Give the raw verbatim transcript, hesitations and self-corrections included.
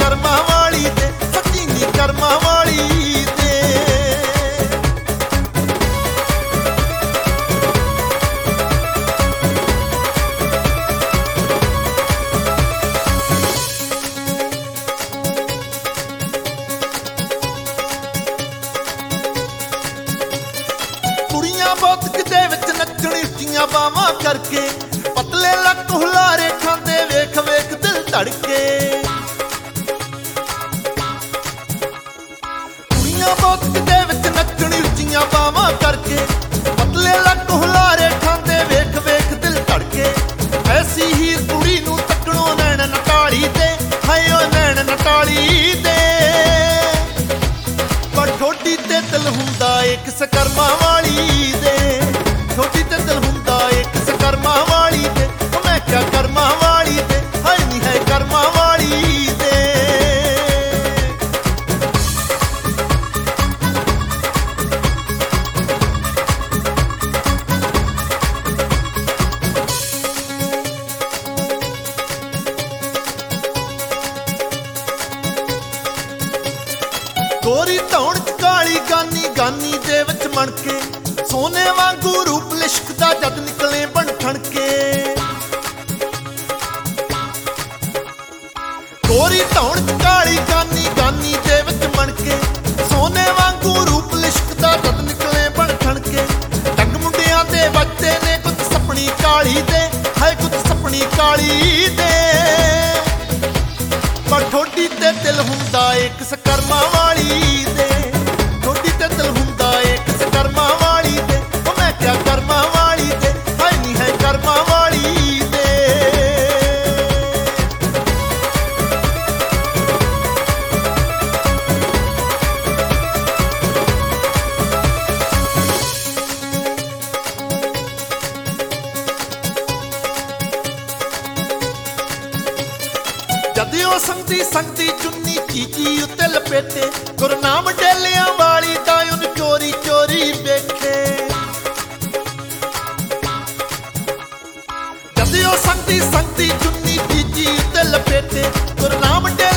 ਕਰਮਾਂ ਵਾਲੀ ਤੇ, ਸੱਚੀ ਨੀ ਕਰਮਾਂ ਵਾਲੀ ਤੇ। ਕੁੜੀਆਂ ਬਹੁਤ ਕਿਤੇ ਵਿੱਚ ਨੱਚਣ ਉੱਚੀਆਂ ਬਾਵਾਂ ਕਰਕੇ, ਪਤਲੇ ਲੱਕ ਹੁਲਾਰੇ ਖਾਂਦੇ ਵੇਖ ਵੇਖ ਦਿਲ ਧੜਕੇ। ਕੁੜੀਆਂ ਬਹੁਤ ਕਿਤੇ ਵਿੱਚ ਨੱਚਣ ਉੱਚੀਆਂ ਬਾਵਾਂ ਕਰਕੇ, ਪਤਲੇ ਲੱਕ ਹੁਲਾਰੇ ਖਾਂਦੇ ਵੇਖ ਵੇਖ ਦਿਲ ਧੜਕੇ। ਐਸੀ ਹੀਰ ਕੁੜੀ ਨੂੰ ਤੱਕਣੋਂ ਨੈਣ ਨਟਾਲੀ ਤੇ, ਹਾਏ ਓ ਨੈਣ ਨਟਾਲੀ ਤੇ। ਪਰ ਠੋਡੀ ਤੇ ਦਿਲ ਹੁੰਦਾ ਏ ਕਿਸ ਕਰਮਾਂ ਵਾਲੀ ਦੇ, ਠੋਡੀ ਤੇ ਦਿਲ ਹੁੰਦਾ ਏ ਕਿਸ ਕਰਮਾਂ ਵਾਲੀ ਦੇ। ਮੈਂ ਕਿਆ ਕਰਮਾਂ ਵਾਲੀ ਦੇ, ਹਾਏ ਨੀ ਹੈ ਕਰਮਾਂ ਵਾਲੀ ਦੇ। ਗੋਰੀ ਧੌਣ ਚ ਕਾਲੀ ਗਾਨੀ, ਗਾਨੀ ਦੇ ਵਿੱਚ ਮਣਕੇ, ਸੋਨੇ ਵਾਂਗੂ ਰੂਪ ਲਿਸ਼ਕਦਾ ਜਦ ਨਿਕਲੇ ਬਣ ਠਣਕੇ। ਗੋਰੀ ਧੌਣ ਚ ਕਾਲੀ ਗਾਨੀ, ਗਾਨੀ ਦੇ ਵਿੱਚ ਮਣਕੇ, ਸੋਨੇ ਵਾਂਗੂ ਰੂਪ ਲਿਸ਼ਕਦਾ ਜਦ ਨਿਕਲੇ ਬਣ ਠਣਕੇ। ਟੰਗ ਮੁੰਡਿਆਂ ਦੇ ਵੱਜਦੇ ਨੇ ਕੁੱਤ ਸਪਣੀ ਕਾਲੀ ਦੇ, ਹਾਏ ਕੁੱਤ ਸਪਣੀ ਕਾਲੀ ਦੇ। ਪਰ ਠੋਡੀ ਤੇ ਦਿਲ ਹੁੰਦਾ ਏ ਕਿਸ ਕਰਮਾਂ ਵਾਲੀ ਦੇ, ਠੋਡੀ ਤੇ ਦਿਲ ਹੁੰਦਾ ਏ ਕਿਸ ਕਰਮਾਂ ਵਾਲੀ ਦੇ। ਉਹ ਮੈਂ ਕਿਆ ਕਰਮਾਂ ਵਾਲੀ ਦੇ, ਹਾਏ ਨੀ ਹੈ ਕਰਮਾਂ ਵਾਲੀ ਦੇ। ਜਦਿਓ ਸੰਗਦੀ ਸੰਗਦੀ ਚੁੰਨੀ ਚੀਚੀ ਉੱਤੇ ਲਪੇਟੇ, ਗੁਰਨਾਮ ਡੇਲਿਆਂ ਵਾਲੀ ਤਾਂ ਉਹਨੂੰ ਚੋਰੀ ਚੋਰੀ ਵੇਖੇ। ਜਦਿਓ ਸੰਗਦੀ ਸੰਗਦੀ ਚੁੰਨੀ ਚੀਚੀ ਉੱਤੇ ਲਪੇਟੇ, ਗੁਰਨਾਮ